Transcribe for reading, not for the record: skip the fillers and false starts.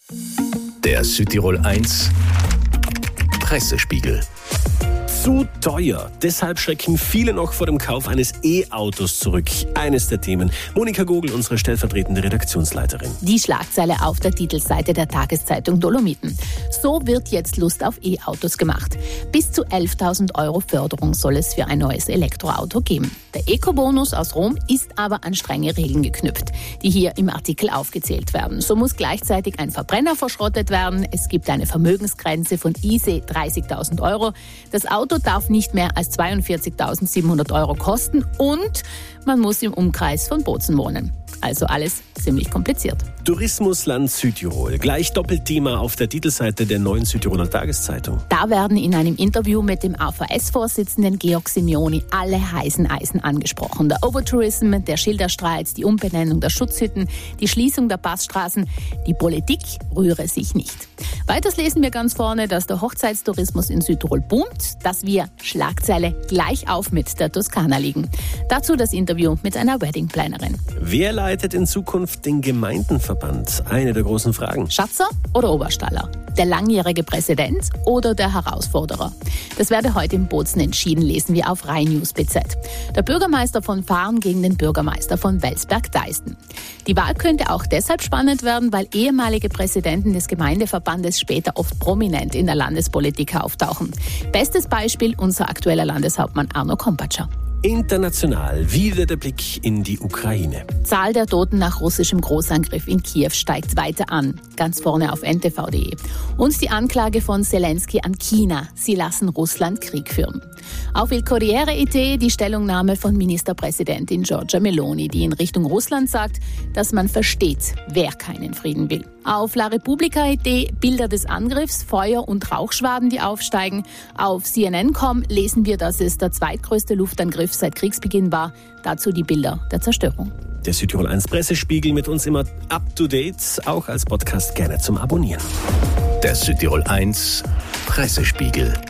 Der Südtirol 1 Pressespiegel. Zu teuer. Deshalb schrecken viele noch vor dem Kauf eines E-Autos zurück. Eines der Themen. Monika Gogl, unsere stellvertretende Redaktionsleiterin. Die Schlagzeile auf der Titelseite der Tageszeitung Dolomiten. So wird jetzt Lust auf E-Autos gemacht. Bis zu 11.000 € Förderung soll es für ein neues Elektroauto geben. Der Eco-Bonus aus Rom ist aber an strenge Regeln geknüpft, die hier im Artikel aufgezählt werden. So muss gleichzeitig ein Verbrenner verschrottet werden. Es gibt eine Vermögensgrenze von ISE 30.000 €. Das Auto darf nicht mehr als 42.700 € kosten und man muss im Umkreis von Bozen wohnen. Also alles ziemlich kompliziert. Tourismusland Südtirol. Gleich Doppelthema auf der Titelseite der neuen Südtiroler Tageszeitung. Da werden in einem Interview mit dem AVS-Vorsitzenden Georg Simeoni alle heißen Eisen angesprochen. Der Overtourism, der Schilderstreit, die Umbenennung der Schutzhütten, die Schließung der Passstraßen. Die Politik rühre sich nicht. Weiters lesen wir ganz vorne, dass der Hochzeitstourismus in Südtirol boomt, dass wir, Schlagzeile, gleich auf mit der Toskana liegen. Dazu das Interview mit einer Weddingplanerin. Wer leitet in Zukunft den Gemeindenverband? Eine der großen Fragen. Schatzer oder Oberstaller? Der langjährige Präsident oder der Herausforderer? Das werde heute in Bozen entschieden, lesen wir auf Rhein-News BZ. Der Bürgermeister von Fahren gegen den Bürgermeister von Welsberg-Deisten. Die Wahl könnte auch deshalb spannend werden, weil ehemalige Präsidenten des Gemeindeverbandes später oft prominent in der Landespolitik auftauchen. Bestes Beispiel unser aktueller Landeshauptmann Arno Kompatscher. International wieder der Blick in die Ukraine. Zahl der Toten nach russischem Großangriff in Kiew steigt weiter an. Ganz vorne auf ntv.de. Und die Anklage von Zelensky an China. Sie lassen Russland Krieg führen. Auf Il Corriere.it die Stellungnahme von Ministerpräsidentin Giorgia Meloni, die in Richtung Russland sagt, dass man versteht, wer keinen Frieden will. Auf La Repubblica.it Bilder des Angriffs, Feuer- und Rauchschwaden, die aufsteigen. Auf CNN.com lesen wir, dass es der zweitgrößte Luftangriff seit Kriegsbeginn war. Dazu die Bilder der Zerstörung. Der Südtirol 1 Pressespiegel mit uns immer up to date, auch als Podcast gerne zum Abonnieren. Der Südtirol 1 Pressespiegel.